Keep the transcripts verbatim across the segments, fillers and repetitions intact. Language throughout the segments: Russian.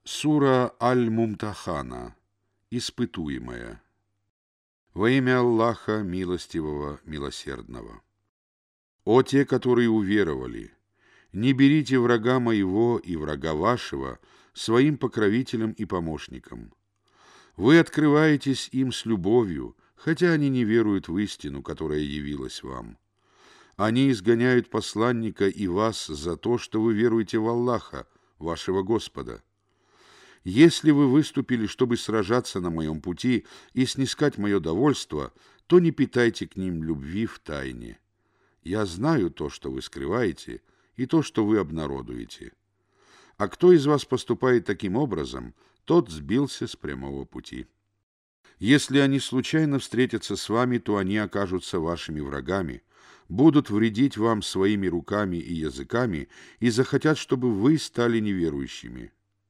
Сура Аль-Мумтахана. Испытуемая. Во имя Аллаха Милостивого, Милосердного. О те, которые уверовали! Не берите врага моего и врага вашего своим покровителем и помощником. Вы открываетесь им с любовью, хотя они не веруют в истину, которая явилась вам. Они изгоняют посланника и вас за то, что вы веруете в Аллаха, вашего Господа. Если вы выступили, чтобы сражаться на моем пути и снискать мое довольство, то не питайте к ним любви в тайне. Я знаю то, что вы скрываете, и то, что вы обнародуете. А кто из вас поступает таким образом, тот сбился с прямого пути. Если они случайно встретятся с вами, то они окажутся вашими врагами, будут вредить вам своими руками и языками и захотят, чтобы вы стали неверующими.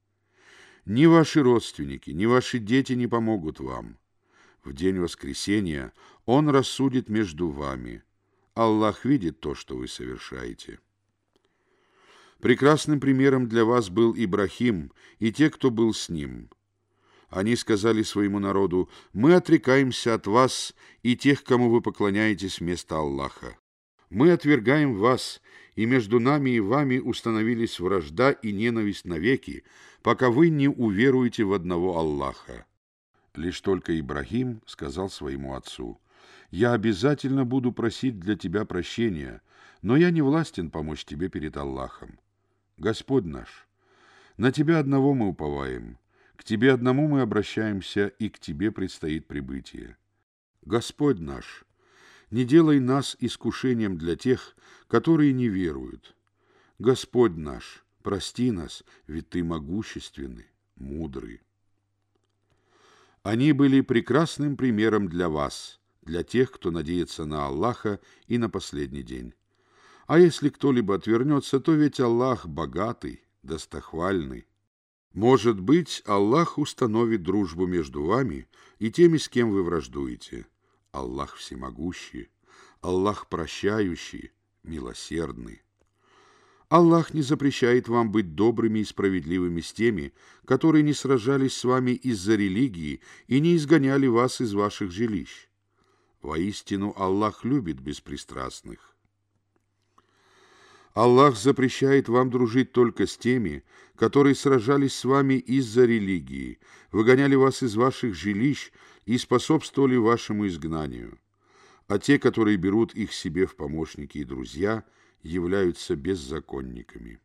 Ни ваши родственники, ни ваши дети не помогут вам. В день воскресения Он рассудит между вами. Аллах видит то, что вы совершаете. Прекрасным примером для вас был Ибрахим и те, кто был с ним. Они сказали своему народу: «Мы отрекаемся от вас и тех, кому вы поклоняетесь вместо Аллаха. Мы отвергаем вас, и между нами и вами установились вражда и ненависть навеки, пока вы не уверуете в одного Аллаха». Лишь только Ибрахим сказал своему отцу: «Я обязательно буду просить для тебя прощения, но я не властен помочь тебе перед Аллахом. Господь наш, на тебя одного мы уповаем, к тебе одному мы обращаемся, и к тебе предстоит прибытие. Господь наш, не делай нас искушением для тех, которые не веруют. Господь наш, прости нас, ведь Ты могущественный, мудрый». Они были прекрасным примером для вас, для тех, кто надеется на Аллаха и на последний день. А если кто-либо отвернется, то ведь Аллах богатый, достохвальный. Может быть, Аллах установит дружбу между вами и теми, с кем вы враждуете. Аллах всемогущий, Аллах прощающий, милосердный. Аллах не запрещает вам быть добрыми и справедливыми с теми, которые не сражались с вами из-за религии и не изгоняли вас из ваших жилищ. Воистину, Аллах любит беспристрастных. Аллах запрещает вам дружить только с теми, которые сражались с вами из-за религии, выгоняли вас из ваших жилищ и способствовали вашему изгнанию. А те, которые берут их себе в помощники и друзья, являются беззаконниками.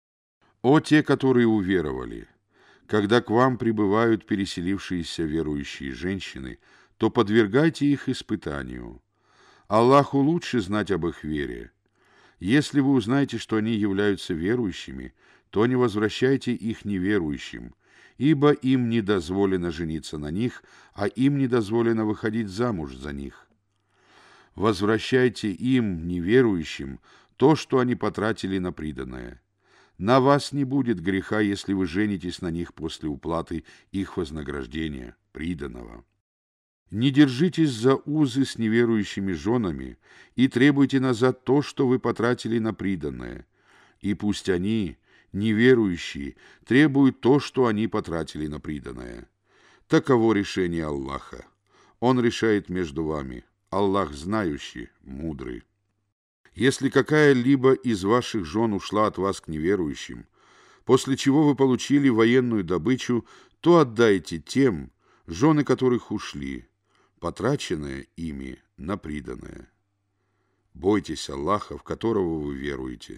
О те, которые уверовали! Когда к вам прибывают переселившиеся верующие женщины, то подвергайте их испытанию. Аллаху лучше знать об их вере. Если вы узнаете, что они являются верующими, то не возвращайте их неверующим, ибо им не дозволено жениться на них, а им не дозволено выходить замуж за них. Возвращайте им, неверующим, то, что они потратили на приданое. На вас не будет греха, если вы женитесь на них после уплаты их вознаграждения, приданого. Не держитесь за узы с неверующими женами и требуйте назад то, что вы потратили на приданое. И пусть они, неверующие, требуют то, что они потратили на приданое. Таково решение Аллаха. Он решает между вами. Аллах знающий, мудрый. Если какая-либо из ваших жен ушла от вас к неверующим, после чего вы получили военную добычу, то отдайте тем, жены которых ушли, потраченное ими на приданое. Бойтесь Аллаха, в которого вы веруете.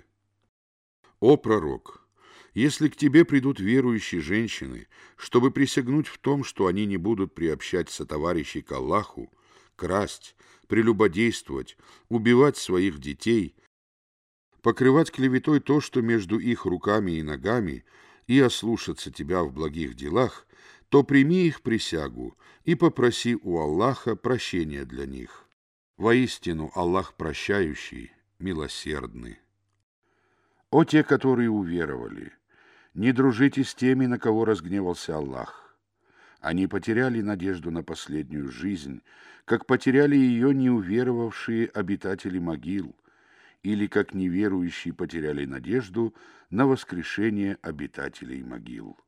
О пророк! Если к тебе придут верующие женщины, чтобы присягнуть в том, что они не будут приобщать сотоварищей к Аллаху, красть, прелюбодействовать, убивать своих детей, покрывать клеветой то, что между их руками и ногами, и ослушаться тебя в благих делах, то прими их присягу и попроси у Аллаха прощения для них. Воистину, Аллах прощающий, милосердный. О те, которые уверовали! Не дружите с теми, на кого разгневался Аллах. Они потеряли надежду на последнюю жизнь, как потеряли ее неуверовавшие обитатели могил, или как неверующие потеряли надежду на воскрешение обитателей могил.